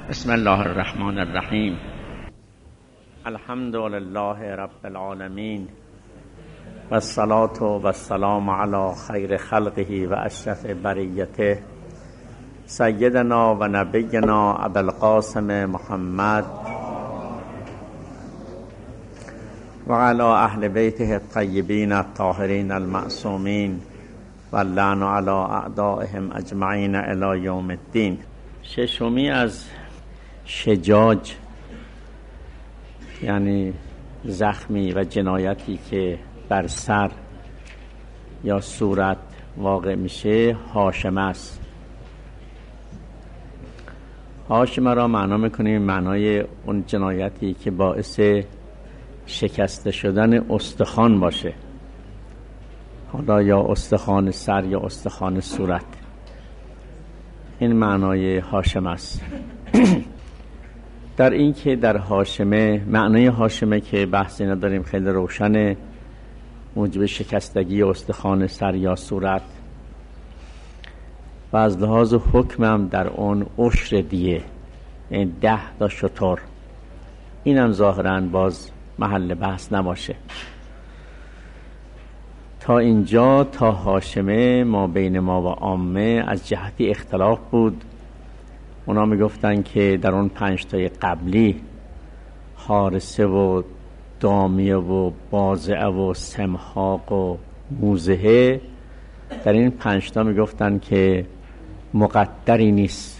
بسم الله الرحمن الرحیم. الحمد لله رب العالمین و الصلاة و السلام علی خیر خلقه و اشرف بریته سیدنا و نبینا ابوالقاسم محمد و علی اهل بیته الطیبین الطاهرین المعصومین و اللعن علی اعدائهم اجمعین الی یوم الدین. ششمی از شجاج یعنی زخمی و جنایتی که بر سر یا صورت واقع میشه هاشمه است. هاشمه را معنا میکنیم معنای اون جنایتی که باعث شکسته شدن استخوان باشه، حالا یا استخوان سر یا استخوان صورت. این معنای هاشمه است. در این که در هاشمه، معنای هاشمه که بحثی نداریم، خیلی روشنه، موجب شکستگی استخوان سر یا صورت و از لحاظ حکمم در اون عشر دیه، یعنی 10 شتر. اینم ظاهراً باز محل بحث نباشه. تا اینجا تا هاشمه ما بین ما و عامه از جهتی اختلاف بود. اونا میگفتن که در اون 5 تای قبلی حارثه و دامیه و بازعه و سمحاق و موزهه، در این 5 تا میگفتن که مقدری نیست.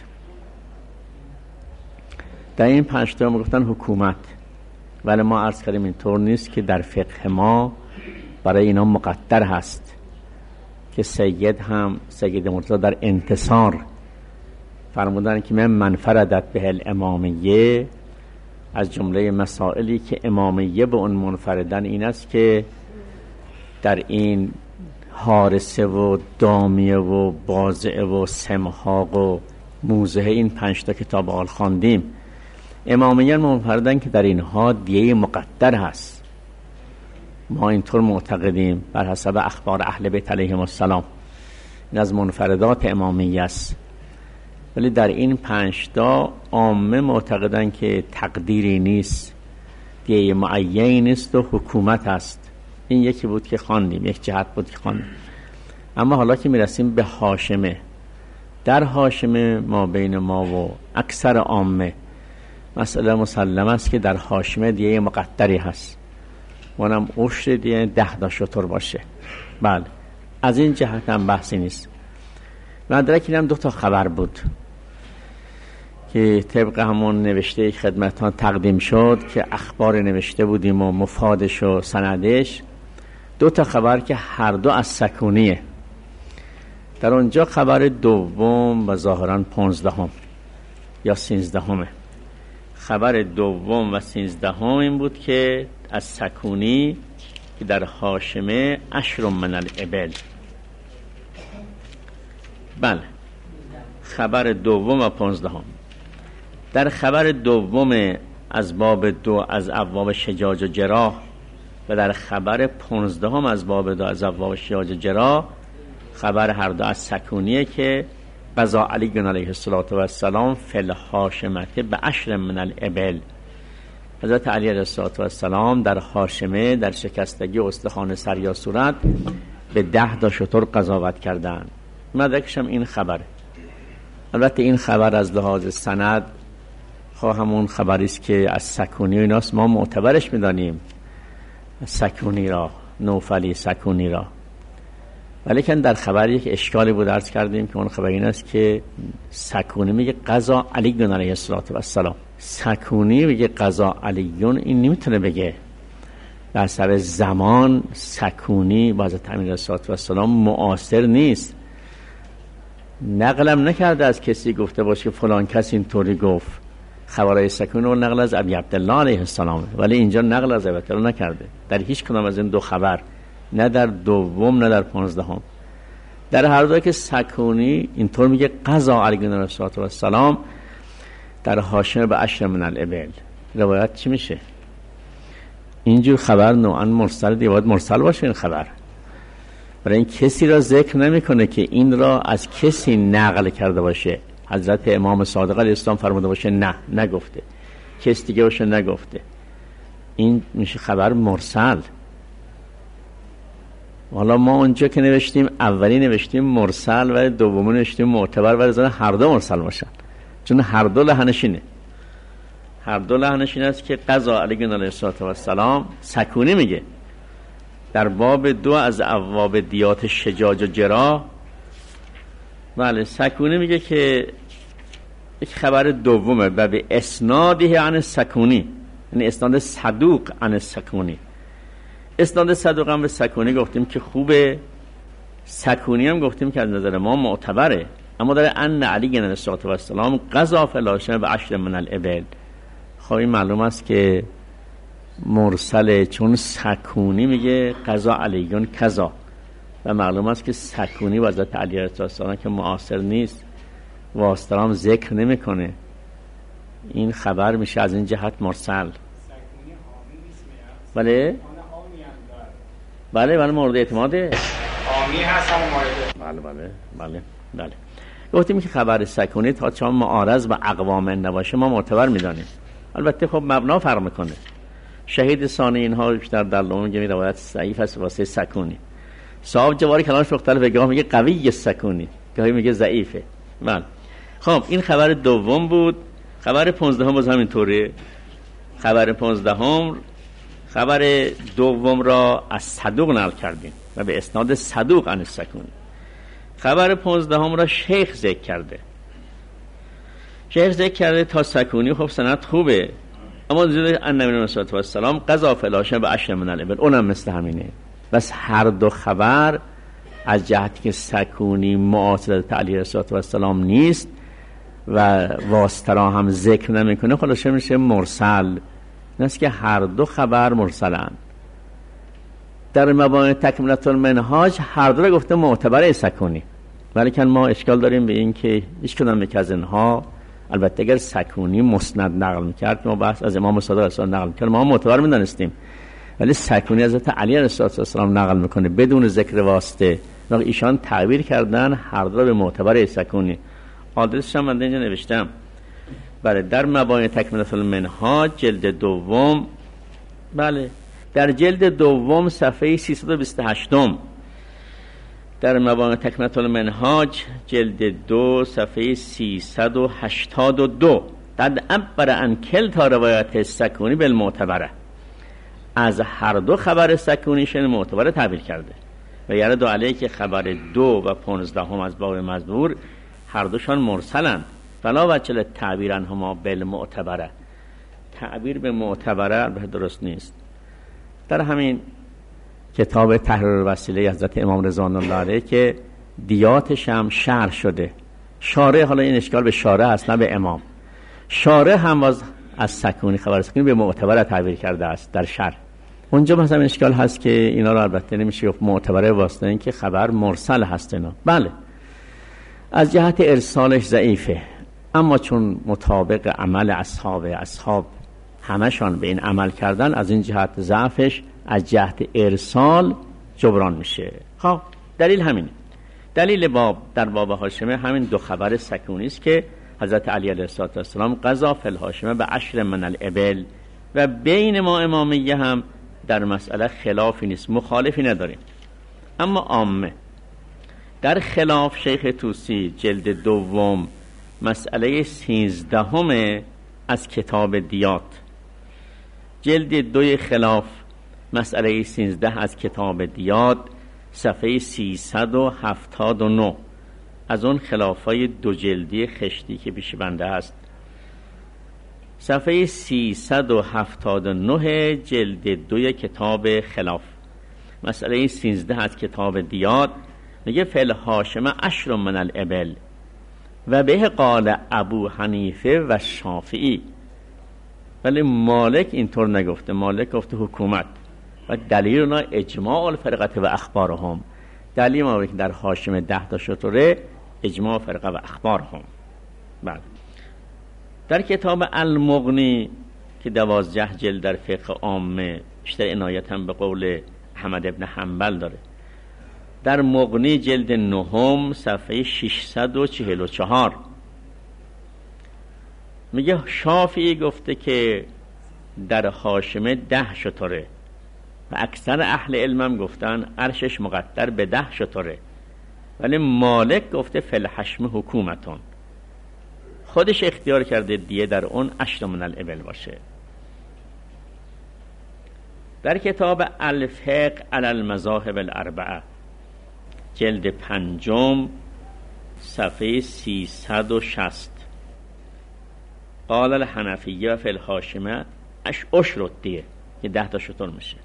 در این 5 تا میگفتن حکومت، ولی ما عرض کردیم اینطور نیست که در فقه ما برای اینا مقدر هست که سید مرتضی در انتصار فرمودن که من فردت به الامامیه، از جمله مسائلی که امامیه به اون منفردن این است که در این حارثه و دامیه و بازعه و سمحاق و موزهه، این 5 تا کتاب آل خواندیم، امامیه منفردن که در اینها دیه مقدر هست. ما اینطور معتقدیم بر حسب اخبار اهل بیت علیهم السلام. این از منفردات امامیه است. ولی در این 5 تا عامه معتقدن که تقدیری نیست، دیه معینی نیست و حکومت است. این یکی بود که خواندیم، یک جهت بود که خواندیم. اما حالا که میرسیم به هاشمه، در هاشمه ما بین ما و اکثر عامه مسئله مسلم است که در هاشمه دیه مقدری هست، اونم عشر دیه 10 شتر باشه. بله، از این جهت هم بحثی نیست. مدرک اینم 2 تا خبر بود که طبق همون نوشته خدمتان تقدیم شد که اخبار نوشته بودیم و مفادش و سندش. 2 تا خبر که هر دو از سکونیه. در اونجا خبر دوم و ظاهراً 15 یا 13. خبر دوم و 13 این بود که از سکونی که در هاشمه 10 من الابل. بله، خبر دوم و 15. در خبر دوم از باب 2 از ابواب شجاج و جراح و در خبر 15 از باب 2 از ابواب شجاج و جراح، خبر هر دو از سکونیه که قضا علی علیه السلام فی الهاشمه به 10 من الابل. حضرت علی علیه السلام در هاشمه، در شکستگی استخوان سر یا صورت، به 10 شتر قضاوت کردند. مدرکش هم این خبره. البته این خبر از لحاظ سند همون خبری است که از سکونی و ایناست، ما معتبرش میدانیم سکونی را، نوفلی سکونی را. ولیکن در خبر یک اشکالی بود عرض کردیم که اون خبر این است که سکونی میگه قضا علی علیه السلام. سکونی میگه قضا علیون، این نمیتونه بگه. در سر زمان سکونی با حضرت امیر علیه السلام معاصر نیست. نقلم نکرده از کسی گفته باشه که فلان کس اینطوری گفت. خبرهای سکونی رو نقل از ابی عبدالله علیه السلام، ولی اینجا نقل از ابی عبدالله نکرده در هیچ کدام از این 2 خبر، نه در دوم نه در 15. در هر دو که سکونی اینطور میگه قضا علی علیه السلام در هاشمه به 10 من الابل. روایت چی میشه؟ اینجور خبر نوعا مرسل باید مرسل باشه. این خبر برای این کسی را ذکر نمیکنه که این را از کسی نقل کرده باشه، حضرت امام صادق علیه السلام فرموده باشه نه نگفته، کس دیگه باشه نگفته، این میشه خبر مرسل. حالا ما اونجا که نوشتیم اولی نوشتیم مرسل و دومی نوشتیم معتبر، ولی زن هر دو مرسل باشن، چون هر دو لحنشینه. هر دو لحنشین است که قضا علی علیه السلام سکونی میگه در باب 2 از ابواب دیات شجاج و جراح. بله سکونی میگه که یک خبر دومه و به اسناده عن سکونی، یعنی اسناد صدوق عن سکونی. اسناد صدوق هم به سکونی گفتیم که خوبه، سکونی هم گفتیم که از نظر ما معتبره، اما داره ان علی علیه السلام قضا فی الهاشمه به 10 من الابل. خب این معلوم است که مرسله، چون سکونی میگه قضا علیون کذا و معلوم است که سکونی و حضرت علی علیه السلام که معاصر نیست واسطه هم ذکر نمیکنه، این خبر میشه از این جهت مرسل. بله بله مورد اعتماده، آمی هست هم مورد. بله گفتیم که خبر سکونی تا چون معارض با اقوام نباشه ما معتبر میدانیم. البته خب مبنا فرق میکنه. شهید ثانی اینها بیشتر در لوم میگه روایت ضعیف است واسه سکونی. صاحب جواری کلامش مختلفه، گاه میگه قوی سکونی، گاهی میگه ضعیفه. بله خب این خبر دوم بود. خبر 15 باز همینطوره. خبر 15 خبر دوم را از صدوق نقل کردیم و به اسناد صدوق عن سکونی. خبر 15 را شیخ ذکر کرده. شیخ ذکر کرده تا سکونی. خب سند خوبه، اما زیده ان نبی صلی الله علیه و سلم قضا فی الهاشمه به 10 من الابل، اونم مثل همینه. بس هر دو خبر از جهتی که سکونی معاصر علی علیه السلام نیست و واسطه را هم ذکر نمیکنه، خلاص میشه مرسل. نست که هر دو خبر مرسلن. در مبانی تکملة المنهاج هر دو را گفته معتبر سکونی، ولیکن ما اشکال داریم به این که هیچ کدام یک از اینها، البته اگر سکونی مسند نقل میکرد که ما بحث از امام صادق علیه السلام نقل میکرد ما معتبر میدانستیم، ولی سکونی حضرت علی علیه السلام نقل میکنه بدون ذکر واسطه و ایشان تعبیر کردن هر دو به معتبر سکونی. آدرسش هم من اینجا نوشتم. بله در مبانی تکملة المنهاج جلد دوم، بله در جلد دوم صفحه 328 در مبانی تکملة المنهاج جلد 2 صفحه 382 قد عبر عن کلتا روایت سکونی بالمعتبره، از هر دو خبر سکونیشن معتبره تعبیر کرده و یرد علیه که خبر 2 و 15 از باب مزبور هر دوشان مرسلند. فلا وجه تعبیر عنهما بالمعتبره، تعبیر به معتبره به درست نیست. در همین کتاب تحریر الوسیله حضرت امام رضوان الله علیه که دیاتش هم شرح شده، شارح، حالا این اشکال به شارح است نه به امام، شارح هم از سکونی خبر سکونی به معتبره تعبیر کرده است در شرح. اونجا مثلا اشکال هست که اینا رو البته نمیشه گفت معتبره واسطه این که خبر مرسل هست اینا. بله از جهت ارسالش ضعیفه، اما چون مطابق عمل اصحاب همشان به این عمل کردن، از این جهت ضعفش از جهت ارسال جبران میشه. خب دلیل همینه. دلیل در باب هاشمه همین دو خبر سکونی است که حضرت علی علیه السلام قضا فی الهاشمه به 10 من الابل و بین ما امامیه هم در مسئله خلافی نیست، مخالفی نداریم. اما عامه در خلاف شیخ طوسی جلد دوم مسئله 13 از کتاب دیات، جلد 2 خلاف مسئله 13 از کتاب دیات صفحه 379 از اون خلافای 2 جلدی خشتی که پیش بنده هست. صفحه 379 جلد 2 کتاب خلاف مسئله 13 از کتاب دیات میگه فل هاشمه 10 من الابل و به قال ابو حنیفه و شافعی، ولی مالک اینطور نگفته، مالک گفته حکومت و دلیل اونا اجماع الفرقه و اخبارهم، دلیل ما که در هاشمه 10 تا شطوره اجماع فرقه و اخبارهم. بعد در کتاب المغنی که 12 جلد در فقه عامه بیشتر عنایت هم به قول احمد ابن حنبل داره، در مغنی جلد 9 صفحه 644 میگه شافعی گفته که در هاشمه 10 شتره و اکثر اهل علمم گفتن عرشش مقدر به 10 شتره، ولی مالک گفته فلحشم حکومتون، خودش اختیار کرده دیه در اون 10 من الابل باشه. در کتاب الفقه علی المذاهب الاربعه جلد 5 صفحه 360 قال الحنفیه فی الهاشمه اشر دیه که 10 تا شتر میشه.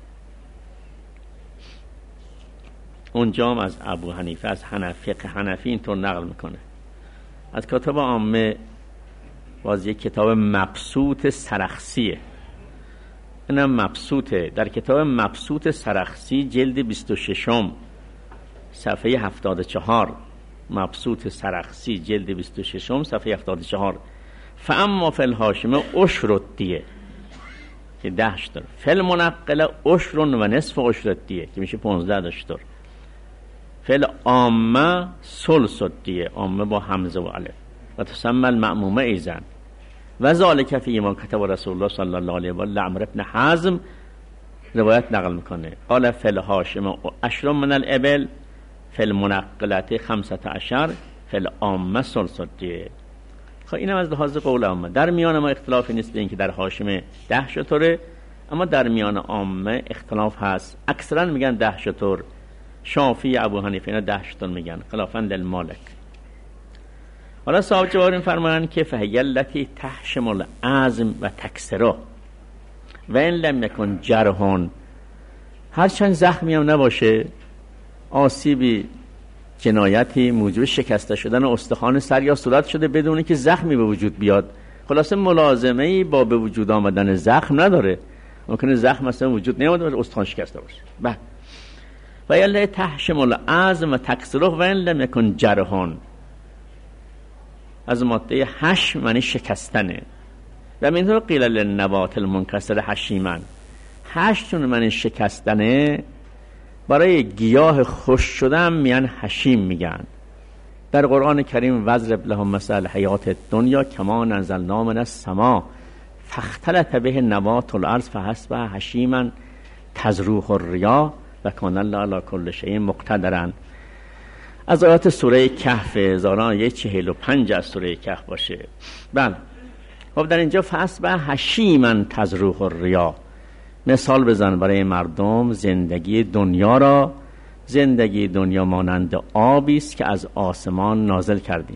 اونجا هم از ابو حنیفه از فقه حنفی اینطور نقل میکنه. از کتاب عامه باز یک کتاب مبسوط سرخسیه، اینم مبسوطه. در کتاب مبسوط سرخسی جلد 26 صفحه 74 مبسوط سرخسی جلد 26 صفحه 74 فاما فی الهاشمه اشر دیه که 10 شتر، فی المنقله اشر و نصف اشر دیه که میشه 15 شتر، فی العامه ثلث دیه، عامه با همزه و الف، و تسمى المعمومه ایزن و ذالک فی ما کتب رسول الله صلی الله علیه و آله عمرو بن حزم روایت نقل میکنه قال فی الهاشمه 10 من الابل فی المنقلة 15 فی العامه ثلث دیه. خب اینم از لحاظ قول عامه. در میان ما اختلافی نیست به این که در هاشمه 10 شتره، اما در میان عامه اختلاف هست. اکثرا میگن 10 شتر، شافعی ابو حنیفه اینا 10 شتر میگن خلافا للمالک. حالا صاحب جواهر فرمایند که فهی التی تحشم العظم و تکسره و این لم یکن جرحون، هرچند زخمی هم نباشه، آسیبی جنایتی موجب شکسته شدن استخوان سر یا صورت شده بدون که زخمی به وجود بیاد، خلاصه ملازمه‌ای با به وجود آمدن زخم نداره، ممکنه زخم مثلا وجود نیامده ولی استخوان شکسته باشه. بعد و یله تحشم العظم و تکسره و این لم یکن جرحون، از ماده حشم معنی شکستنه. و منطور قیل للنبات المنکسر حشیمن، حشم معنی شکستنه، برای گیاه خوش شدن میان حشیم میگن. در قرآن کریم وضرب لهم مثل حیات دنیا کما نزلنا من السما فاختلط به نبات الارض فحسب حشیما تذروه الریا و کان الله علی کل شیء مقتدرا. از آیات سوره کهف، هزاران یک 45 از سوره کهف باشه. بله، خب در اینجا فحسب حشیما تذروه الریا، مثال بزن برای مردم زندگی دنیا را. زندگی دنیا مانند آبی است که از آسمان نازل کردیم،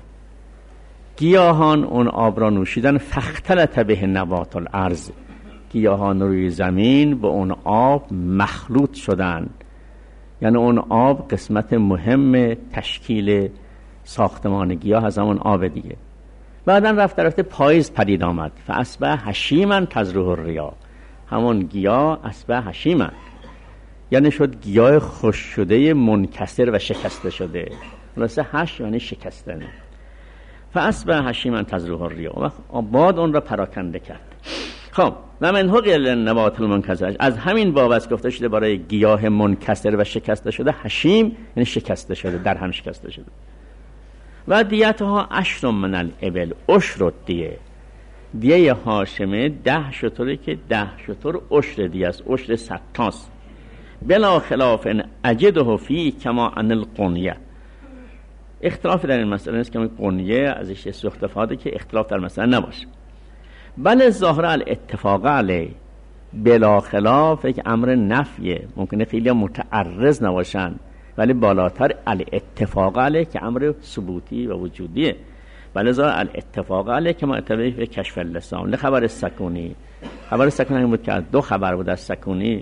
گیاهان اون آب را نوشیدن، فاختلط به نبات الارض، گیاهان روی زمین به اون آب مخلوط شدند، یعنی اون آب قسمت مهم تشکیل ساختمان گیاه از همون آب دیگه. بعدا رفته پاییز پدید آمد، فاصبح حشیما تذروه الریا، همون گیاه اصبح حشیما، یعنی شد گیاه خوش شده منکسر و شکسته شده. خلاصه حش یعنی شکستن. فاصبح حشیما تذروه الریا، و باد اون را پراکنده کرد. خب و من حقل نبات المنکسر، از همین باب است گفته شده برای گیاه منکسر و شکسته شده حشیم، یعنی شکسته شده، در هم شکسته شده. و دیتها 10 من الابل اشر دیه، دیه هاشمه 10 شتره که 10 شتر اشر دیه است، اشر 100 تاست. بلا خلاف اجده فی کما ان القنیه، اختلاف در این مسئله نیست که قنیه ازش استفاده که اختلاف در مسئله نباشه. بله ظاهر الاتفاق علیه، بلا خلاف یک امر نفیه، ممکنه خیلی متعرض نباشن، ولی بالاتر الاتفاق علیه که امر ثبوتی و وجودیه. بله ظاهر الاتفاق علیه که ما اتباعی به کشف اللسان لخبر سکونی، خبر سکونی همین بود که 2 خبر بود از سکونی.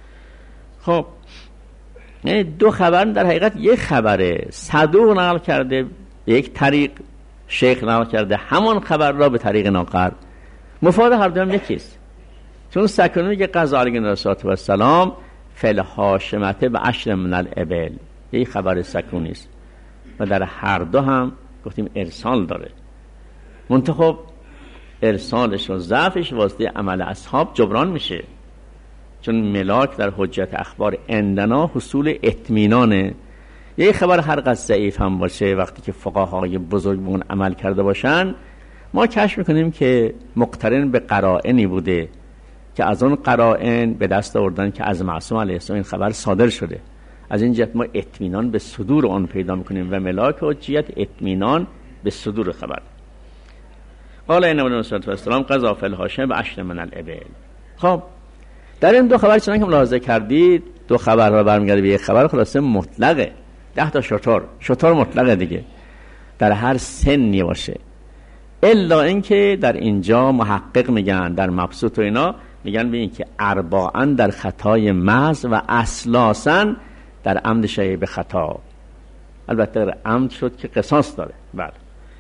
خب یعنی 2 خبر در حقیقت 1 خبره، صدوق نقل کرده به یک طریق، شیخ نقل کرده همون خبر را به طریق ناقل، مفاد هر دو هم یکیست. چون سکونی میگه قضا علیه و السلام فل هاشمته به 10 من الابل، یک خبر سکونی است و در هر دو هم گفتیم ارسال داره. منتخب ارسالش و ضعفش واسطه عمل اصحاب جبران میشه، چون ملاک در حجت اخبار عندنا حصول اطمینانه. یک خبر هر قدر ضعیف هم باشه، وقتی که فقهای بزرگ به اون عمل کرده باشن ما کشف میکنیم که مقترن به قرائنی بوده که از اون قرائن به دست آوردن که از معصوم علیه السلام این خبر صادر شده. از این جهت ما اطمینان به صدور آن پیدا میکنیم و ملاک حجیت اطمینان به صدور خبر. قال این نبی صلی الله علیه و سلم قضا فی الحاشیه ب10 من الابل. خب در این دو خبر چنانکه ملاحظه کردید، دو خبر را برمیگرده به یک خبر خلاصه مطلقه. 10 تا شتر مطلقه دیگه، در هر سنی باشه، الا اینکه در اینجا محقق میگن در مبسوط و اینا میگن به این که ارباعاً در خطای محض و اصلاساً در عمد شایع به خطا. البته در عمد شد که قصاص داره. بله.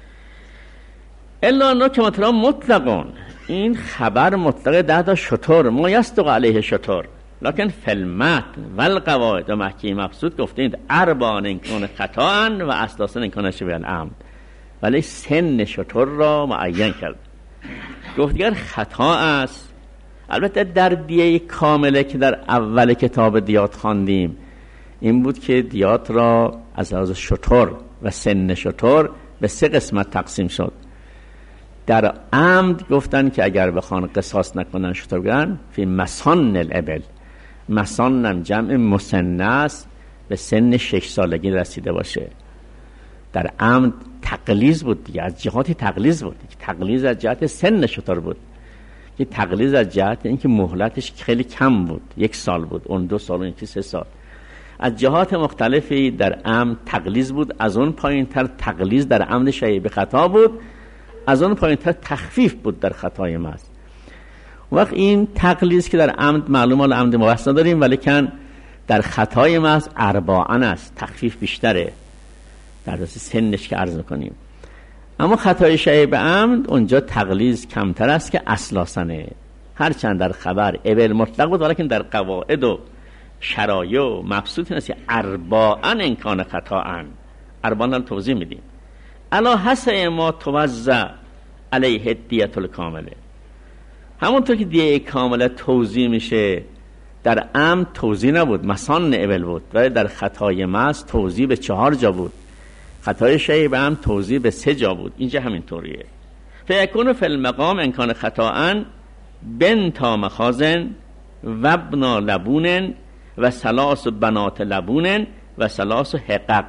الا انا که مطلب مطلقون، این خبر مطلق 10 تا شتر ما یصدق علیه شتر، لکن فلمت و القواعد و محکی مبسوط گفتید ارباعاً این کان خطاً و اصلاساً این کان شبیه العمد، ولی سن شتر را معین کرد. گفت دیگر خطا است. البته در دیه کامله که در اول کتاب دیات خواندیم این بود که دیات را از لحاظ شتر و سن شتر به 3 قسمت تقسیم شد. در عمد گفتن که اگر بخوان قصاص نکنن شتر بگن فی مسان الابل، مسان هم جمع مسنه است، به سن 6 سالگی رسیده باشه. در عمد تقلیز بود دیگه، از جهات تقلیز بود، تقلیز از جهت سن شتر بود، که تقلیز از جهت اینکه مهلتش خیلی کم بود، 1 سال بود، اون 2 سال، اون 3 سال. از جهات مختلفی در عمد تقلیز بود. از اون پایین تر تقلیز در عمد شایع به خطا بود، از اون پایین تر تخفیف بود در خطای محض. وقت این تقلیز که در عمد معلوم حال عمد مبحث نداریم، ولی کن در خطای محض ارباعاً است، تخفیف بیشتره در دست سنش که عرض میکنیم. اما خطای شایع به عمد اونجا تقلیز کمتر است که اصلاسنه، هرچند در خبر ابل مطلق بود، ولیکن در قواعد و شرایع و مبسوط است ارباعاً این کان خطاً. ارباعاً رو توضیح میدیم. الا حسب ما توزع علیه دیت الکامله، همونطور که دیه کامله توزیع میشه در عمد توزیع نبود، مسان ابل بود، ولی در خطای محض توزیع به 4 جا بود، خطای شایع به عمد توزیع به 3 جا بود. اینجا همین طوریه. فیکون فی المقام ان کان خطاً بنت مخازن و ابن لبون و 3 بنات لبون و 3 حقق.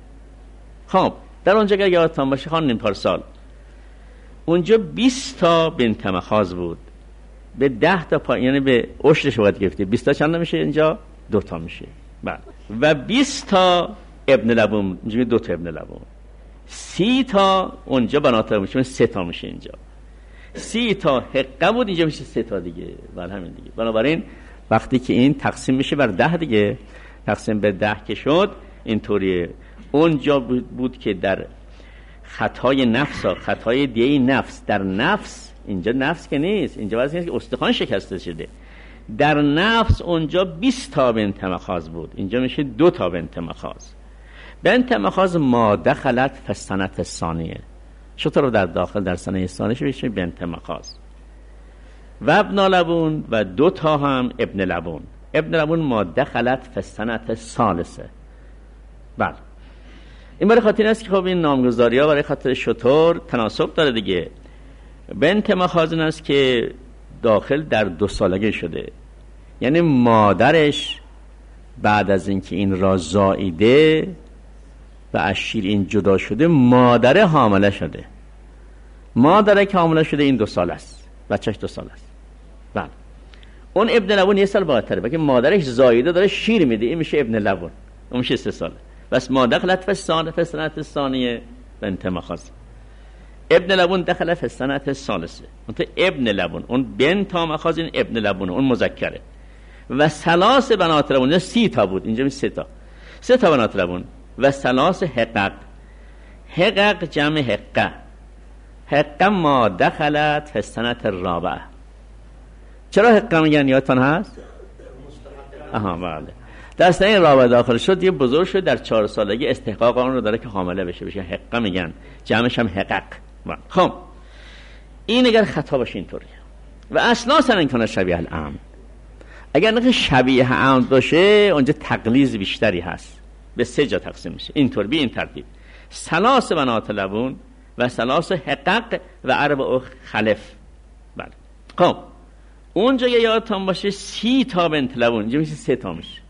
خب در اونجا که یادتان باشه خواندیم پارسال، اونجا 20 تا بنت مخاز بود، به 10 تا پایین، یعنی به عشرش باید گرفته. 20 تا چند میشه اینجا؟ 2 تا میشه. بله. و 20 تا ابن لبون، اینجا 2 تا ابن لبون. 30 تا اونجا بنات میشه، 3 تا میشه اینجا. 30 تا حقه بود، اینجا میشه 3 تا دیگه. بله همین دیگه. بنابراین وقتی که این تقسیم میشه بر 10 دیگه، تقسیم به 10 که شد اینطوریه. اونجا بود که در خطای نفس، خطای دیه نفس، در نفس، اینجا نفس که نیست، اینجا واسه که استخوان شکسته شده، در نفس اونجا 20 تا بنت مخاز بود، اینجا میشه 2 تا بنت مخاز. بنت مخاز ما دخلت فی السنه الثانیه، شتر رو در داخل در سنه ثانیه میشه بنت مخاز. و ابن لبون و 2 تا هم ابن لبون. ابن لبون ما دخلت فی السنه الثالثه. بله. این برای خاطر است که خب این نامگذاری ها برای خاطر شتر تناسب داره دیگه. بنت مخازن است که داخل در 2 سالگی شده، یعنی مادرش بعد از اینکه این را زاییده و از شیر این جدا شده، مادر حامله شده. مادر که حامله شده این 2 سال است، بچهش 2 سال است. بله. اون ابن لبون 1 سال بالاتره، بلکه مادرش زاییده داره شیر میده، این میشه ابن لبون، اون میشه 3 ساله. بس ما دخلت فی السنه الثانیه بنت مخاز. ابن لبون دخل فی السنه الثالثه. اون ابن لبون، اون بنت مخاز، این ابن لبون، اون مذکره. و 3 بنات لبون، 30 تا بود، اینجا میشه 3 تا. 3 تا بنات لبون و 3 حقق. حقق جمع حقه. حقه ما دخلت فی السنه الرابعه. چرا حقه میگن یادتون هست؟ آها بله. در سنه رابعه داخل شد، یه بزرگ شد، در 4 سالگی استحقاق آن رو داره که حامله بشه حقه میگن، جمعش هم حقق. خب این اگر خطا باشه اینطوریه. و اساسا این کنه شبیه العمد. اگر نه شبیه عمد باشه اونجا تقلیز بیشتری هست، به 3 جا تقسیم میشه. اینطور به این ترتیب: 3 بنات لبون و ثلاث حقق و اربع خلف. بله خب اونجا یادتون باشه 30 تا بنت لبون اینجا میشه 3 تا میشه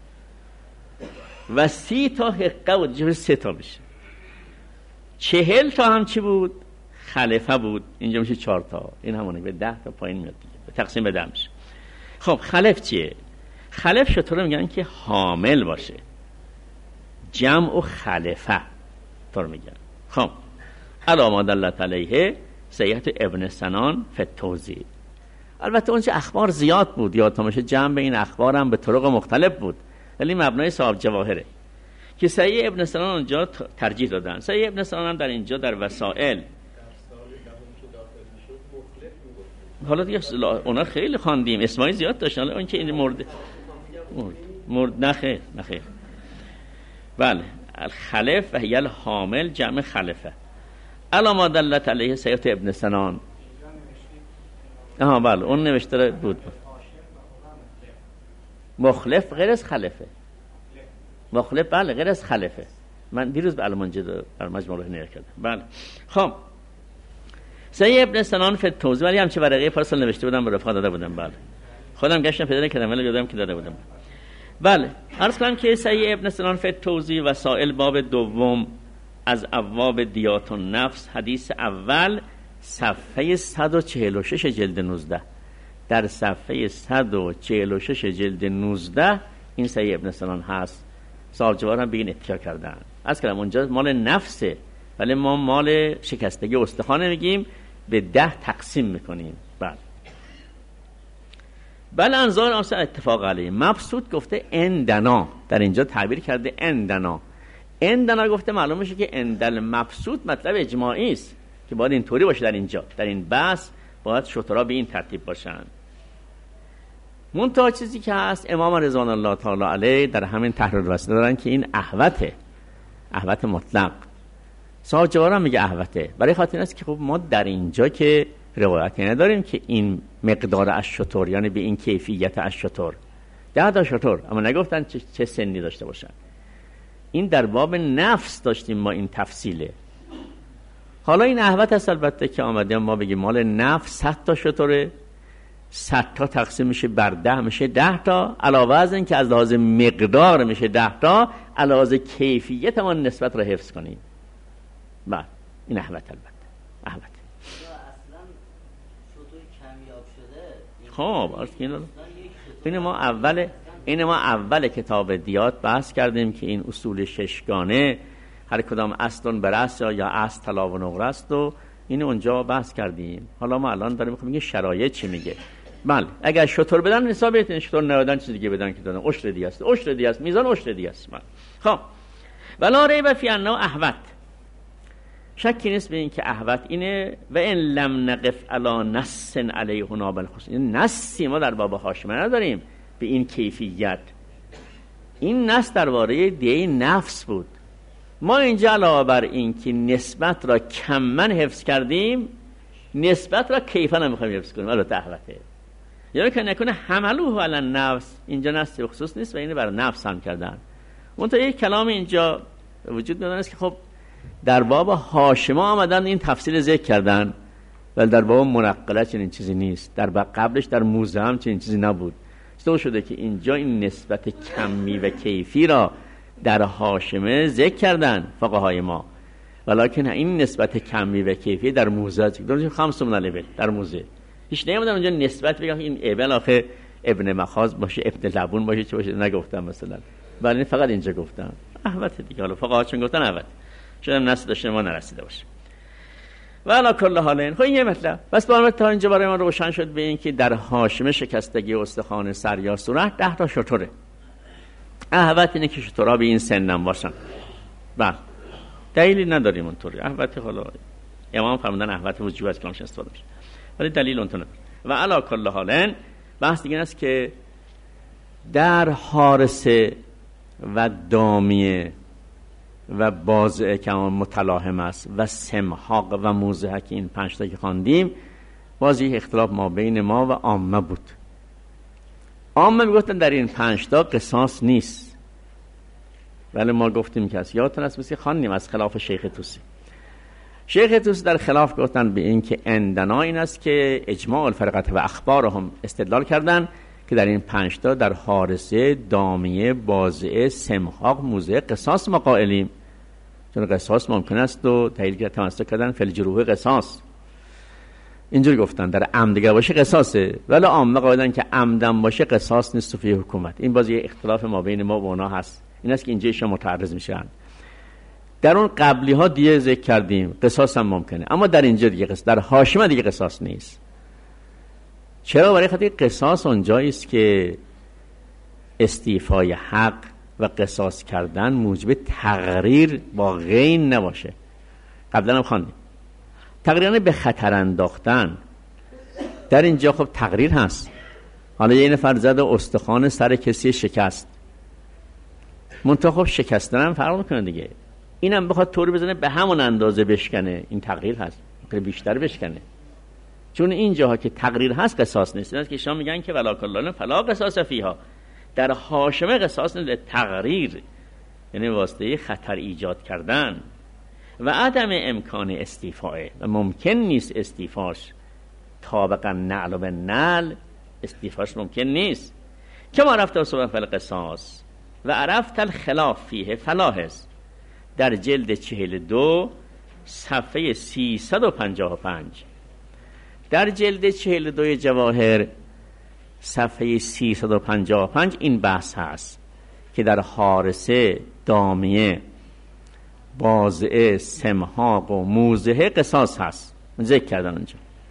و 30 تا حقه بود اینجا میشه 3 تا میشه. 40 تا هم چی بود؟ خلفه بود اینجا میشه 4 تا. این همونه به 10 تا پایین میاد دیگه، تقسیم به 10 میشه. خب خلف چیه؟ خلف شطوره میگن که حامل باشه، جمع و خلفه طور میگن. خب علامه دلت علیه صحیحت ابن سنان فی التوضیح. البته اونجا اخبار زیاد بود، یادتون باشه جمع به این اخبار هم به طرق مختلف بود، ولی مبنای صاحب جواهره که صحیح ابن سنان اونجا ترجیح دادن. صحیح ابن سنان هم در اینجا در وسائل حالا دیگه اونا خیلی خواندیم، اسمای زیاد داشتن. حالا اون که این مرد نخیر. بله الخلف و هی الحامل جمع خلفه. علامه دلت علیه صحیحت ابن سنان. بله اون نوشته بود مخلف غیر از خلفه. مخلف بله غیر از خلفه. من دیروز به علمانجه در مجموعه نیر کردم. بله خب صحیح ابن سنان فی التوضیح، ولی همچه ورقه پارسال نوشته بودم به رفقا داده بودم. بله خودم گشتم پیدا نکردم ولی یادم که داده بودم. بله عرض کنم که صحیح ابن سنان فی التوضیح وسائل باب دوم از ابواب دیات النفس حدیث اول صفحه 146 جلد 19. در صفحه 146 جلد 19 این صحیح ابن سنان هست. صاحب جوار هم به این اتکا کردن. از کلام اونجا مال نفسه، ولی ما مال شکستگی استخوان میگیم، به 10 تقسیم میکنیم. بله انظار آسان اتفاق علیه. مبسوط گفته اندنا، در اینجا تعبیر کرده اندنا گفته معلوم میشه که اندل مبسوط مطلب اجماعی است که باید اینطوری باشه. در اینجا در این بحث باید شطرا به این ترتیب باشن. منتها چیزی که هست امام رضوان الله تعالی علیه در همین تحریر الوسیله دارن که این احوت مطلق. صاحب جوار هم میگه احوته، برای خاطر است که خب ما در اینجا که روایتی نداریم که این مقدار اشتر، یعنی به این کیفیت اشتر 10 تا شتر، اما نگفتن چه سنی داشته باشن. این در باب نفس داشتیم ما این تفصیله. حالا این احوت هست البته که آمدیم ما بگیم مال نفس 100 تا شتره، 100 تا تقسیم میشه بر 10 میشه 10 تا، علاوه از این که از لحاظ مقدار میشه 10 تا، علاوه کیفیت ما نسبت رو حفظ کنیم. بله این احوت البته احوت. خب این ما اول کتاب دیات بحث کردیم که این اصول 6 گانه هر کدام اصل برست یا اصل طلا و نقره است و این اونجا بحث کردیم. حالا ما الان داریم میگیم شرایط چی میگه. بله اگر شطور بدن حسابیت، شطور ندادن چیز دیگه بدن که دادن عشر دیگه است میزان عشر دیگه است. خب ولا ریب فی انه احوت، شکی نیست به این که احوت اینه. و ان لم نقف علی نص علیه نابل خصوص، این نصی ما در باب حاشیه نداریم به این کیفیت. این نص درباره دیه نفس بود. ما اینجا علاوه بر این که نسبت را کمن حفظ کردیم، نسبت را کیفا نمیخوایم حفظ کنیم. البته احوته یعنی که نکنه حملوه علی النفس، اینجا نص خصوص نیست و اینو بر نفس هم کردن. منتها یک کلام اینجا وجود نداره که خب در باب حاشیه آمدن این تفصیل ذکر کردن، ولی در باب منقله چنین چیزی نیست. در قبلش در موزه هم چنین چیزی نبود. استو شده که اینجا این نسبت کمی و کیفی را در حاشیه ذکر کردن فقهای ما، ولکن این نسبت کمی و کیفی در موزه ذکر. خمس من الابل در موزه هیچ نمیدونم اونجا نسبت بگم این ابل آخه ابن مخاض باشه، ابن لبون باشه، چه باشه نگفتم مثلا، ولی فقط اینجا گفتم احوت دیگه. حالا فقها چون گفتن احوت شاید نسل داشته ما نرسیده باشه. و علا کل حالین خب این یه مطلب. بس با تا اینجا برای ما روشن شد به این که در حاشیه شکستگی استخوان سر یا صورت 10 تا شتره. احوت اینه که شترها به این سنم باشن. بله دلیلی نداریم اونطوری. احوت حالا امام فرمودن احوت وجوب از کلامش استفاده میشه، ولی دلیل اونطور نداره. و علا کل حالین بحث دیگه است که در حارسه و دامیه و بازعه که متلاهم است و سمحاق و موزه که این 5 تا که خواندیم، بازی اختلاف ما بین ما و عامه بود. عامه میگفتن در این 5 تا قصاص نیست، ولی ما گفتیم که از یادتون است مثل خواندیم از خلاف شیخ توسی شیخ توسی در خلاف گفتن به این که عندنا این است که اجماع الفرقه و اخبارهم استدلال کردن که در این 5 تا در حارسه، دامیه، بازعه، سمحاق، موزه قصاص ما قائلیم، چون قصاص ممکن است و تحلیل تمسک کردن فی الجروح قصاص. اینجوری گفتن در عمد باشه قصاصه، ولی عامه قائلن که عمدن باشه قصاص نیست و فی حکومت. این باز یه اختلاف ما بین ما و اونا هست. این است که اینجا شما متعرض میشن. در اون قبلی ها دیگه ذکر کردیم قصاص هم ممکنه، اما در اینجا دیگه در حاشیه دیگه قصاص نیست. چرا؟ برای خاطر قصاص اونجایی است که استیفای حق و قصاص کردن موجب تقریر با غین نباشه. قبلا هم خواندیم تقریرا به خطر انداختن، در اینجا خب تقریر هست. حالا یه نفر زد استخوان سر کسی شکست، منتها خب شکستن هم فرق میکنه دیگه، اینم بخواد طوری بزنه به همون اندازه بشکنه، این تقریر هست، بیشتر بشکنه. چون این جاها که تقریر هست قصاص نیست. این است که شما میگن که ولا کلان فلا قصاص فیها، در حاشیه قصاص نیست، تقریر یعنی واسطه خطر ایجاد کردن و عدم امکان استیفاء و ممکن نیست استیفاش طابقا نعل و نعل، استیفاش ممکن نیست. کما رفت صبح فل قصاص و عرفت الخلاف فیه فلاحظ، در جلد 42 صفحه 355. در جلد 42 جواهر صفحه 355 این بحث هست که در حارسه، دامیه، بازعه، سمحاق و موزه قصاص هست، ذکر کردن اونجا.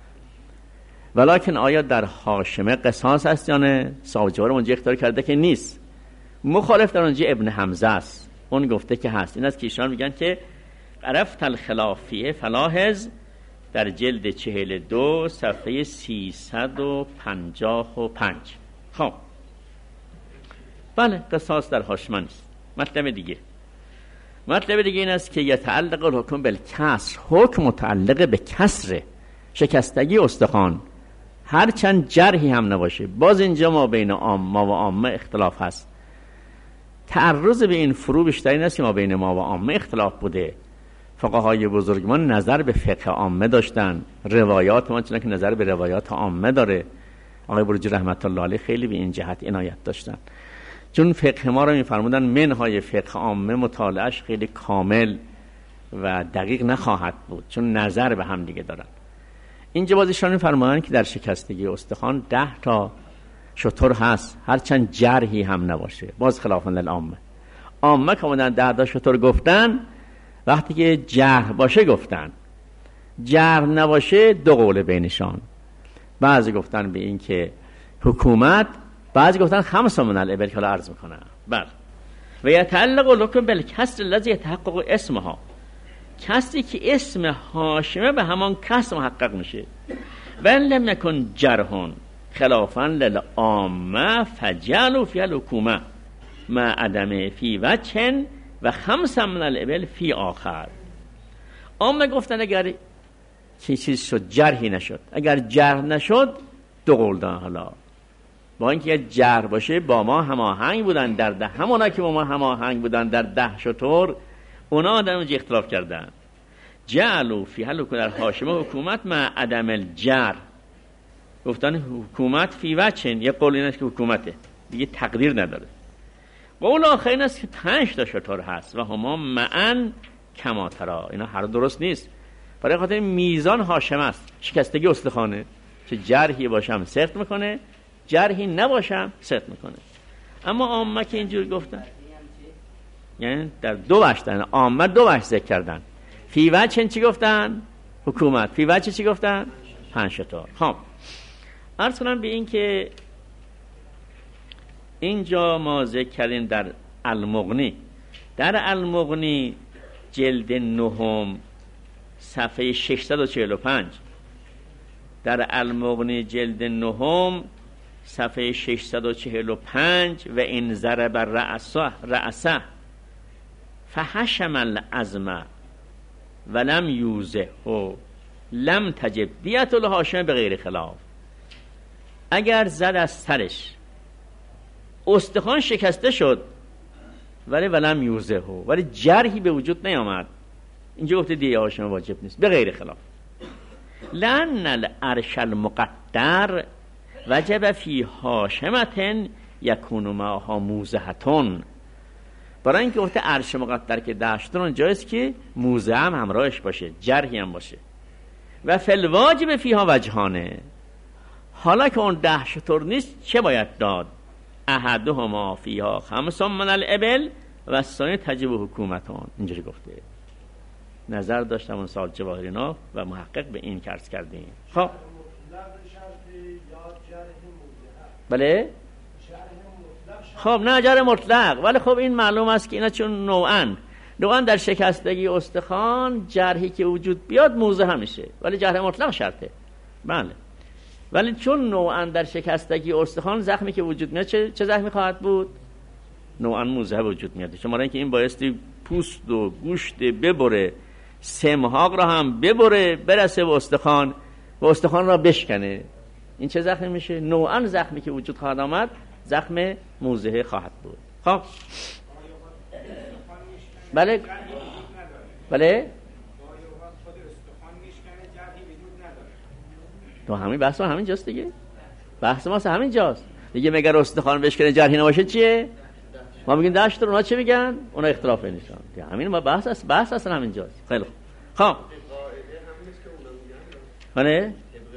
ولیکن آیا در حاشمه قصاص هست یا نه؟ صاحب جواهر اونجا اختیار کرده که نیست. مخالف در اونجا ابن حمزه است، اون گفته که هست. این است که ایشان میگن که عرفت الخلافیه فلاحظ، در جلد 42 صفحه 355. خب بله قصاص در حاشیه نیست. مطلب دیگه این است که یتعلق الحکم بالکسر، حکم متعلق به کسر، شکستگی استخوان، هرچند جرحی هم نباشه. باز اینجا ما بین ما و عامه اختلاف هست. تعرض به این فرو بیشتر این است که ما بین ما و عامه اختلاف بوده. فقهای بزرگمان نظر به فقه عامه داشتن، روایات ما چون که نظر به روایات عامه داره. آقای بروجی رحمت الله علیه خیلی به این جهت عنایت داشتن، چون فقه ما رو می‌فرمودن منهای فقه عامه مطالعهش خیلی کامل و دقیق نخواهد بود، چون نظر به هم دیگه دارن. اینجا بازیشان می‌فرمایند که در شکستگی استخوان 10 تا شتر هست، هرچند جرحی هم نباشه. باز خلافاً للعامه، عامه که اومدن 10 تا شتر گفتن، وقتی که جرح باشه گفتن، جرح نباشه 2 قول بینشان. بعضی گفتن به این که حکومت، بعضی گفتن 5 من الابل که عرض میکنم. بله و یتعلق لکم بالکسر الذی یتحقق اسمها، کسری که اسم حاشمه به همان کسر محقق میشه. و لم یکن جرح خلافا للعامه فجعلوا فی الحکومه مع عدم فی وجه و 5 من الابل فی آخر. عامه گفتن اگر چیز شد جرحی نشد، اگر جرح نشد 2 قول دارن. حالا با اینکه جرح باشه با ما هماهنگ بودن در 10، همونا که با ما هماهنگ بودن در 10 شتر، اونا در اونجا اختلاف کردن. جعلوا فی حکم در حاشیه حکومت مع عدم الجرح، گفتن حکومت فی وجه، یه قول این است که حکومته دیگه تقدیر نداره. قول آخر این است که 5 تا شتر هست و هما معن کما ترا. اینا هر درست نیست، برای خاطر میزان حاشیه است. شکستگی استخوانه، چه جرحی باشم سخت میکنه، جرحی نباشم سخت میکنه. اما عامه که اینجور گفتن، یعنی در 2 بخش دارن. عامه 2 بخش ذکر کردن. فی وجه چی گفتن؟ حکومت. فی وجه چی گفتن؟ 5 تا. خب عرض کنم به این که اینجا ما ذکر کردیم در المغنی. در المغنی جلد 9 صفحه 645. در المغنی جلد 9 صفحه 645 و این ضرب رأسه فحشم العظم ولم یوزه لم تجب دیت الحاشمه به غیر خلاف. اگر زد از سرش، استخوان شکسته شد ولی ولم یوزه، ولی جرحی به وجود نیامد، اینجا گفته دیه هاشمه واجب نیست به غیر خلاف. لأن العرش المقدر وجب فی هاشمة یکون معها موزهتون. برای اینکه گفته عرش مقدر که داشتون جایست که موزه هم همراهش باشه، جرحی هم باشه. و فی الواجب فیها وجهانه. حالا که اون 10 شتر نیست چه باید داد؟ احدهما فیها 5 من الابل و الثانی تجب حکومتان. اینجوری گفته. نظر داشتم اون سال جواهرینا و محقق به این عرض کردیم. خب بله خب نه جر مطلق، ولی خب این معلوم است که اینا چون نوعاً در شکستگی استخوان جرحی که وجود بیاد موزه همیشه، ولی جرح مطلق شرطه. بله ولی چون نوعاً در شکستگی استخوان زخمی که وجود میاد چه زخمی خواهد بود؟ نوعاً موزه وجود میاد. شما اینکه این بایستی پوست و گوشت ببره، سمحاق را هم ببره، برسه به استخوان و استخوان را بشکنه. این چه زخمی میشه؟ نوعاً زخمی که وجود خواهد آمد زخم موزه خواهد بود. خب بله بله تو همین بحث ما همین جاست دیگه. بحث ما همین جاست دیگه. مگر استخوان بشکنه جرحی نباشه چیه؟ ما میگیم داشت اونا چه میگن؟ اونا اختلاف نشان. همین ما بحث اصلا همین جاست. خیلی خوب. خب بله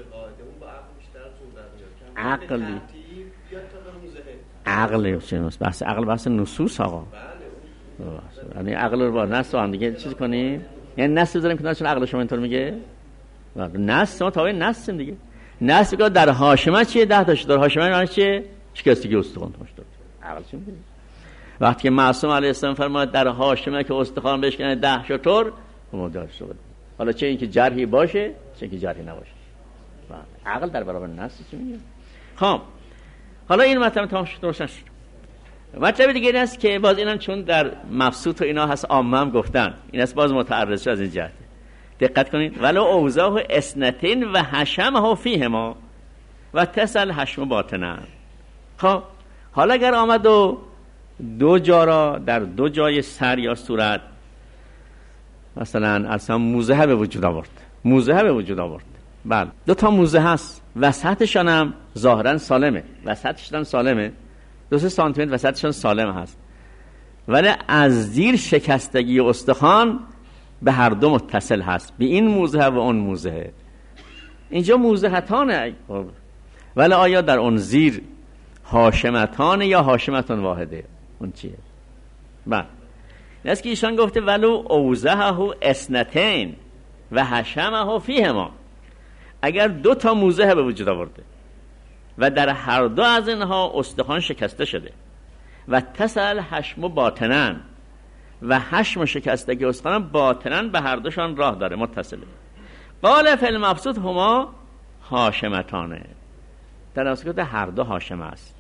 عقل بحث عقل بحث نصوص آقا. یعنی عقل رو با نص رو هم دیگه چیز کنیم، یعنی نص بذاریم که چون عقل شما اینطور میگه. نص ما تابع نصیم دیگه. نص که در هاشمه چیه؟ 10 تا در هاشمه معنی چیه؟ شکستگی استخوان داشت. عقل چی میگه؟ وقتی که معصوم علیه السلام فرمود در هاشمه که استخوان بشکنه 10 شتر مدار شد. حالا چه اینکه جرحی باشه چه اینکه جرحی نباشه. عقل در برابر نص چی میگه؟ خب حالا این مطلب تمام شد روشن شد. مطلب دیگه این است که باز اینم چون در مبسوط و اینا هست عامه هم گفتن، این است باز متعرض شد از این جهت. دقت کنید. ولو اوزاه اسنتین و حشمه فیهما و تسل حشم باطنا. خب حالا اگر آمد و 2 جا را در 2 جای سر یا صورت مثلا اصلا موزه به وجود آورد. بله 2 تا موزه هست، وسطشان هم ظاهرا سالمه، 2-3 سانتی متر وسطشان سالم هست، ولی از زیر شکستگی استخوان به هر دو متصل هست، به این موزه و اون موزه. اینجا موزهتانه، ولی آیا در اون زیر هاشمتانه یا هاشمتان واحده؟ اون چیه؟ بله است که ایشان گفته ولو اوزهه اسنتین و حشمه فیهما. اگر 2 تا موزه به وجود آورده و در هر 2 از اینها استخوان شکسته شده و تسل حشم باطنن و حشم شکستگی استخوان باطنن به هر دوشان راه داره، متصله. قال فی المبسوط هما هاشمتانه. در اصل هر 2 هاشمه است.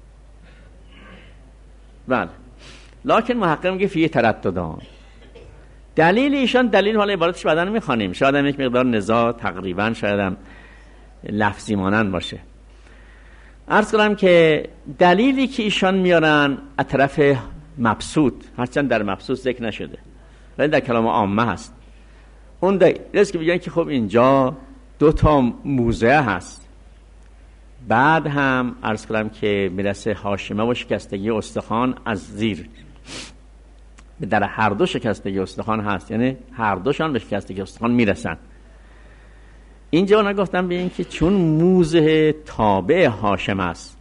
بله لکن محقق میگه فیه ترددان. دلیل ایشان دلیل حالا عبارتش بعداً میخوانیم، شاید هم یک مقدار نزاع تقریبا شاید هم لفظی مانند باشه. عرض کنم که دلیلی که ایشان میارن از طرف مبسوط، هرچند در مبسوط ذکر نشده ولی در کلام عامه هست، اون دلیل است که میگن که خب اینجا 2 تا موزه هست، بعد هم عرض کنم که میرسه هاشمه و شکستگی استخوان از زیر، در هر 2 شکستگی استخوان هست، یعنی هر دوشان به شکستگی استخوان میرسن. اینجا اونا گفتن به این که چون موزه تابع هاشمه است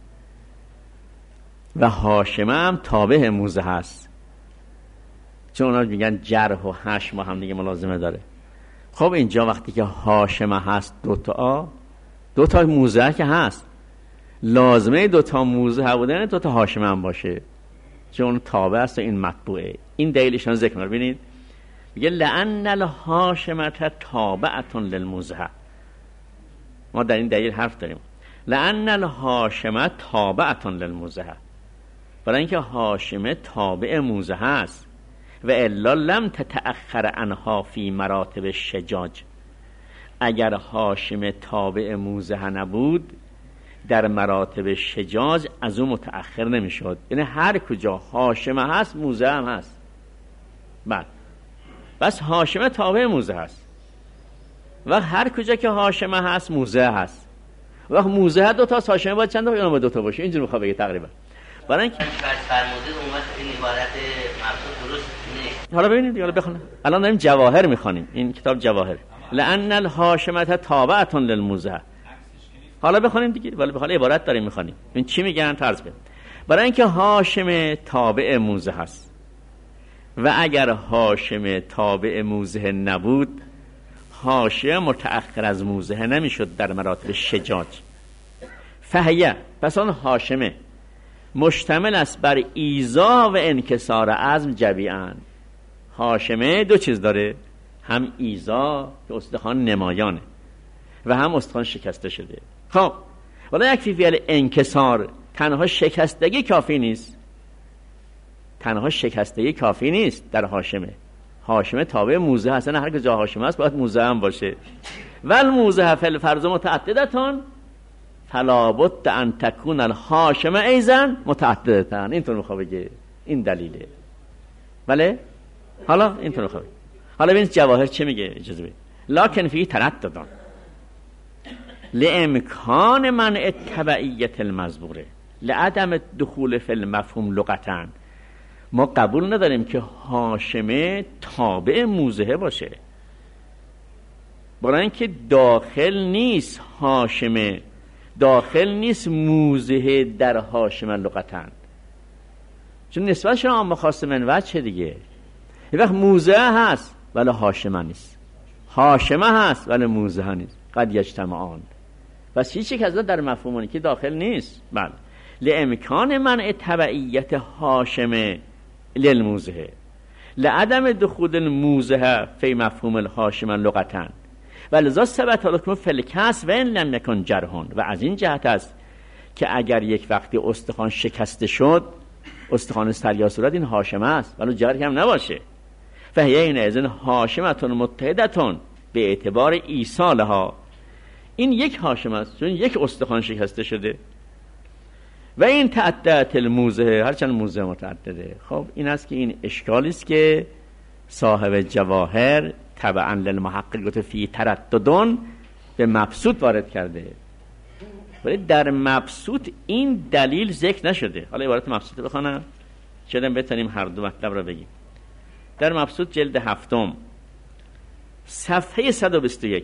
و هاشمه هم تابع موزه هست، چون اونا میگن جرح و حشم هم دیگه ملازمه داره. خب اینجا وقتی که هاشمه هست 2 تا موزه که هست، لازمه 2 تا موزه بودن 2 تا هاشمه هم باشه، چون تابع است و این مطبوعه. این دلیلشان ذکر می‌کنه. ببینید میگه لأن الهاشمه تابعه للموزه. ما در این دلیل حرف داریم، لأن الهاشمه تابعه للموزه، برای اینکه هاشمه تابع موزه هست و الا لم تتأخر عنها فی مراتب الشجاج. اگر هاشمه تابع موزه نبود در مراتب شجاج از اون متأخر نمیشد. یعنی هر کجا هاشمه هست موزه هم هست. بعد بس هاشمه تابع موزه هست و هر کجا که هاشمه هست موزه هست. وقت موزه دو تا هاشمه باید چند تا یا دو تا باشه. اینجوری میخوام بگه تقریبا. برای اینکه فرموده اومد این عبارت مفهوم درست نیست. حالا ببینید، حالا بخونم. الان داریم جواهر میخوانیم. این کتاب جواهر. لأن الهاشمه تابعة للموزه. حالا بخونیم دیگه. ولی حالا عبارت داریم میخوانیم. این چی میگن؟ طرز بده. برای اینکه هاشمه تابع موزه هست و اگر هاشمه تابع موزه نبود، حاشیه متأخر از موزه نمیشد در مراتب شجاج. فهیه، پس آن هاشمه مشتمل است بر ایذا و انکسار عظم جمیعاً. هاشمه دو چیز داره، هم ایذا که استخوان نمایانه و هم استخوان شکسته شده. خب ولی یک فعل انکسار تنها شکستگی کافی نیست. تنها شکستگی کافی نیست در هاشمه. هاشمه تابع موزه هست. نه هر کجا هاشمه است باید موزه هم باشه. ول موزه فل فرض متعددتون فلا بد ان تکون الهاشمه ایضا متعددتن. اینطور میخوام بگه. این دلیله. بله حالا اینطور میخوام. حالا ببینید جواهر چه میگه. اجازه بدید. لکن فی ترددان لامکان منع تبعیت المذکوره لعدم دخول فی المفهوم لغتن. ما قبول نداریم که هاشمه تابع موزه باشه، برای اینکه داخل نیست هاشمه، داخل نیست موزه در هاشمه لغتن، چون نسبتشون عام خاص من وجه دیگه. یه وقت موزه هست ولی هاشمه نیست، هاشمه هست ولی موزه نیست. قد یجتمعان. پس هیچ یک از در مفهومانی که داخل نیست. بله لامکان منع تبعیت هاشمه للموزه لعدم دخول الموزه فی مفهوم الهاشمه لغتن ولذا ثبت الحکم فی الکسر و ان لم یکن جرحون. و از این جهت است که اگر یک وقتی استخوان شکسته شد، استخوان سر یا صورت، این هاشمه است ولی جرح هم نباشه. فهیه این اذن هاشمه متحدتون به اعتبار ایصالها. این یک هاشمه است چون یک استخوان شکسته شده. و این تعددت الموزه، هرچند موزه متعدده. خب این است که این اشکالی است که صاحب جواهر تبعا للمحقق فی ترددون به مبسوط وارد کرده، ولی در مبسوط این دلیل ذکر نشده. حالا عبارت مبسوط بخونم شدم بتونیم هر دو مطلب را بگیم. در مبسوط جلد 7 صفحه 121،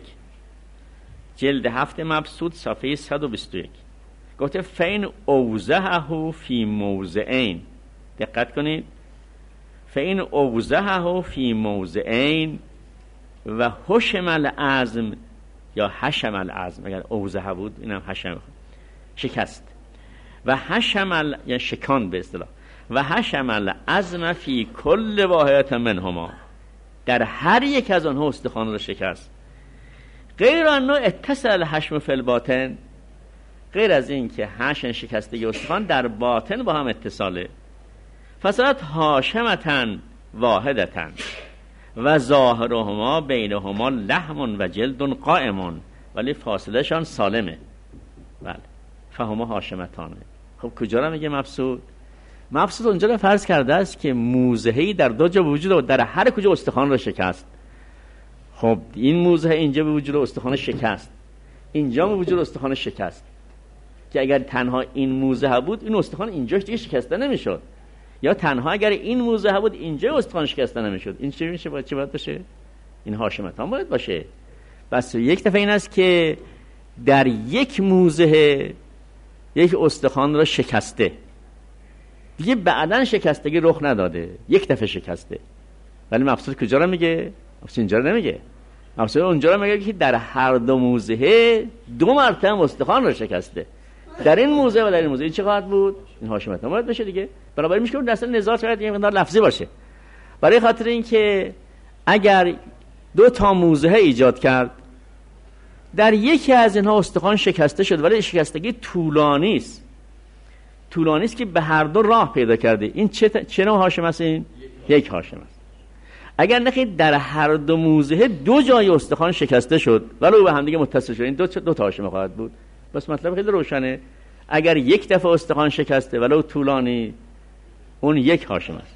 جلد 7 مبسوط صفحه 121 گفته فین اوزهه فی موضعین. دقت کنید. فین اوزهه فی موضعین و حشم العظم یا حشم العظم، اگر اوزهه بود اینم حشم شکست، و حشم یا شکان به اصطلاح، و حشم العظم فی کل واحدة منهما، در هر یک از آنها استخوان را شکست. غیر آنها اتصل الحشم فی الباطن، غیر از این که حشم شکستگی استخوان در باطن با هم اتصاله. فصلت هاشمتن واحدتن و ظاهرهما بینهما لحم و جلد قائمون، ولی فاصله شان سالمه. بله فهما هاشمتانه. خب کجا را میگه مبسوط؟ مبسوط اونجا را فرض کرده است که موزهی در دو جا وجود و در هر کجا استخوان را شکست. خب این موزه اینجا به وجود استخوان شکست، اینجا به وجود استخوان شکست، که اگر تنها این موزه بود این استخوان اینجاش دیگه شکسته نمیشد، یا تنها اگر این موزه بود اینجا استخوان شکسته نمیشد. این چی میشه؟ باید چی باید باشه؟ این هاشمتان باید باشه. بس یک دفعه این است که در یک موزه یک استخوان را شکسته، دیگه بعدن شکستگی رخ نداده، یک دفعه شکسته. ولی مبسوط کجا را میگه؟ مبسوط اینجا را نمیگه. مبسوط اونجا را میگه که در هر دو موزه دو مرتبه استخوان را شکسته، در این موزه و در این موزه. این چه خواهد بود؟ این هاشمتان باید بشه دیگه. بنابراین میشه که اصلا نزاع شاید یه مقدار لفظی باشه، برای خاطر اینکه اگر دو تا موزه ایجاد کرد، در یکی از اینها استخوان شکسته شد ولی شکستگی طولانی است، طولانی است که به هر دو راه پیدا کرده. این چه نوع هاشمه است؟ این یک هاشمه است. اگر نخید در هر دو موزه دو جای استخوان شکسته شد ولو به هم دیگه متصل شد، این دو تا هاشمه خواهد بود. بس مطلب خیلی روشنه. اگر یک دفعه استخوان شکسته ولو طولانی، اون یک هاشمه است.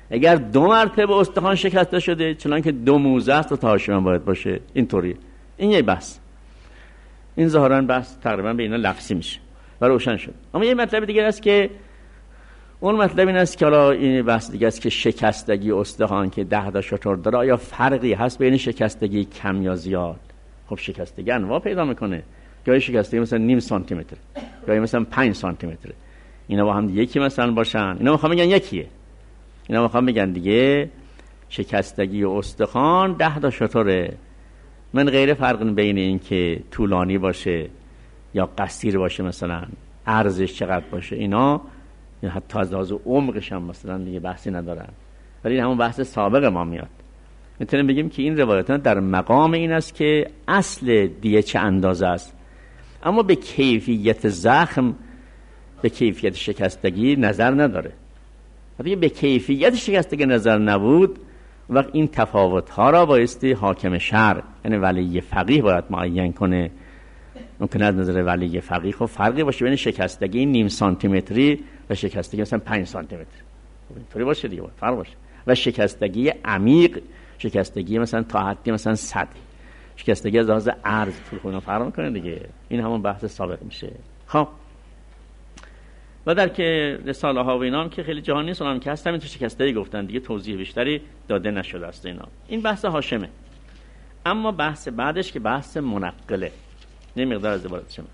اگر 2 مرتبه استخوان شکسته شده چنان که 2 موزه است و تهاشم باید باشه. اینطوری. این یه بحث. این ظاهرا بحث تقریبا به اینا لفظی میشه و روشن شد. اما یه مطلب دیگه است که اون مطلب این است که حالا این بحث دیگه است که شکستگی استخوان که 10 تا شتر داره آیا فرقی هست بین شکستگی کم یا زیاد؟ خب شکستگی انواع پیدا میکنه. گاهی شکستگی مثلا نیم سانتی متر، گاهی مثلا 5 سانتی متر. اینا با هم یکی مثلا باشن. اینا میخوام بگن یکیه. اینا میخوام بگن دیگه شکستگی استخوان 10 تا شتره. من غیر فرق بین این که طولانی باشه یا قصیر باشه، مثلا عرضش چقدر باشه، اینا حتی از لحاظ عمقش هم مثلا دیگه بحثی ندارن. ولی این همون بحث سابق ما میاد. میتونیم بگیم که این روایت‌ها در مقام این است که اصل دیه چه اندازه است، اما به کیفیت زخم، به کیفیت شکستگی نظر نداره. وقتی به کیفیت شکستگی نظر نبود، وقت این تفاوت‌ها را بایستی حاکم شرع، یعنی ولی فقیه باید معین کنه. ممکنه از نظر ولی فقیه خب فرقی باشه بین شکستگی نیم سانتی متری و شکستگی مثلا 5 سانتی متر. اینطوری باشه دیگه، فرق باشه. و شکستگی عمیق، شکستگی مثلا تا حدی مثلا 100، شکستگی از لحاظ عرض طول خودنا فرق میکنه دیگه. این همون بحث سابق میشه. خب و در که رساله ها و اینا هم که خیلی جهان نیست، اونم که هستن این تو شکستگی گفتن دیگه، توضیح بیشتری داده نشده است اینا. این بحث هاشمه. اما بحث بعدش که بحث منقله، یه مقدار از عبارت شما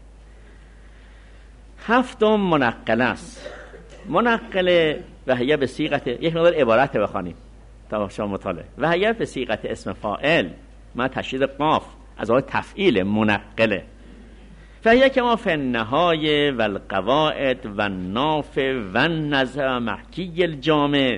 7 منقله است. منقله و هي به صیغت، یک مقدار عبارت بخوانیم تا شما مطالعه. و هي به صیغت اسم فاعل ما تشدید قاف از اون تفعیل منقله. فهي کما فی النهای و القواعد و الناف و النزع محکی الجامع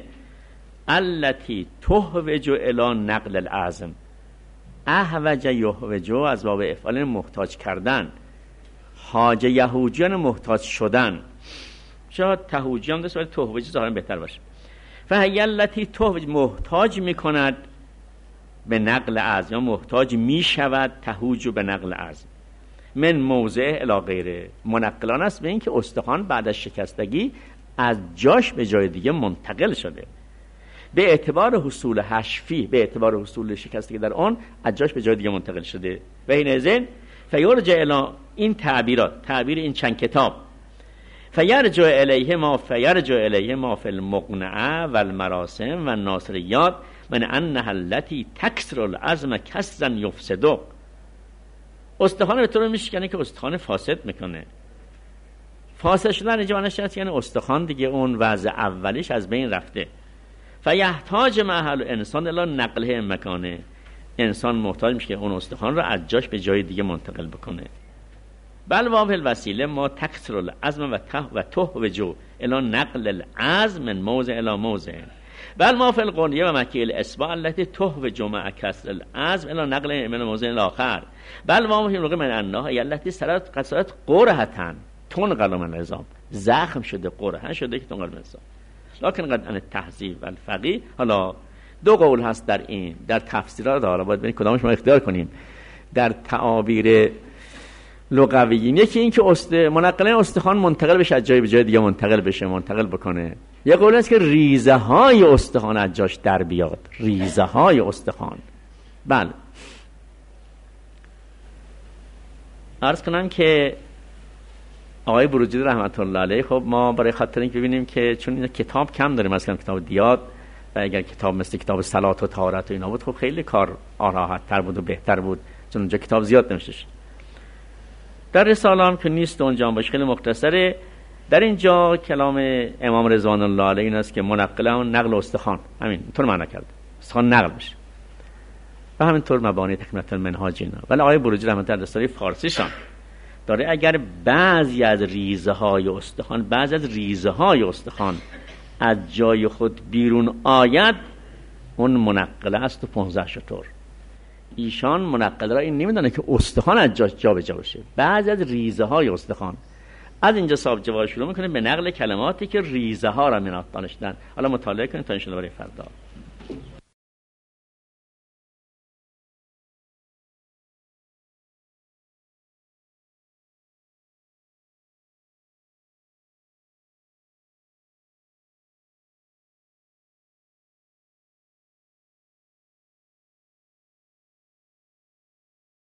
التي تهوج الى نقل العزم. احوج یهوج از باب افعال محتاج کردن، حاج یهوجیان محتاج شدن. شاید تهوجی هم دست ولی تهوجی ظاهرا بهتر باشه. فهی التی تهوج محتاج میکند به نقل عزم، محتاج میشود تهوج به نقل عزم من موضع الی غیره. منقلان است به این که استخوان بعد از شکستگی از جاش به جای دیگه منتقل شده به اعتبار حصول حشفی، به اعتبار حصول شکستگی در آن از جاش به جای دیگه منتقل شده. و این ازن فیرجع الی، این تعبیرات، تعبیر این چند کتاب، فیرجع الیه ما فی المقنعه و المراسم و الناصریات من انها التي تکسر العظم کسرا یفسد. استخوان به طور میشکنه که استخوان فاسد میکنه. فاسد شدن اینجا معنیش هست یعنی استخوان دیگه اون وضع اولیش از بین رفته. فیحتاج محل انسان الی نقله مکانه، انسان محتاج میشه که اون استخوان رو از جاش به جای دیگه منتقل بکنه. بل واو الوسیله ما تکسر العظم و تهوج الی نقل العظم من موضع الی موضع. بل ما فی القنیه و مکی الاسباع التي تهوج مع کسر العظم الی نقل من موضع الاخر. بل واو فی الرقم من انها التي صارت قرحه تنقل من العظام، زخم شده، قرحه شده که تنقل من العظام. لکن قد ان التحذیب و الفقیه. حالا 2 قول هست در این، در تفسیرات حالا باید ببینید کدامش ما اختیار کنیم. در تعابیر لغویین یکی این که منقله استخوان منتقل بشه از جای به جای دیگه منتقل بکنه. یه قول است که ریزه های استخوان از جاش در بیاد، ریزه های استخوان. بله عرض کنم که آقای بروجردی رحمت الله علیه، خب ما برای خاطر اینکه ببینیم که چون این کتاب کم داریم، مثلا کتاب دیاد، و اگر کتاب مثل کتاب صلات و طهارت و اینا بود خب خیلی کار راحت تر بود و بهتر بود، چون اونجا کتاب زیاد نمیشه. در رساله هم که نیست اونجا باشه، خیلی مختصره. در اینجا کلام امام رضوان الله علیه این است که منقله اون نقل استخوان، همین طور معنی کرد، استخوان نقل بشه و همینطور مبانی تکمیلات المنهاج اینا. ولی آقای بروجردی رحمت الله رساله فارسیشان داره اگر بعضی از ریزه های استخوان از جای خود بیرون آید، اون منقله است و 15 شتر. ایشان منقله را این نمیدونه که استخوان از جاش جا به جا بشه، بعضی از ریزه های استخوان از اینجا صاحب جواب شروع میکنه به نقل کلماتی که ریزه ها را منات دانشتن. حالا مطالعه کنید تا انشاءالله برای فردا.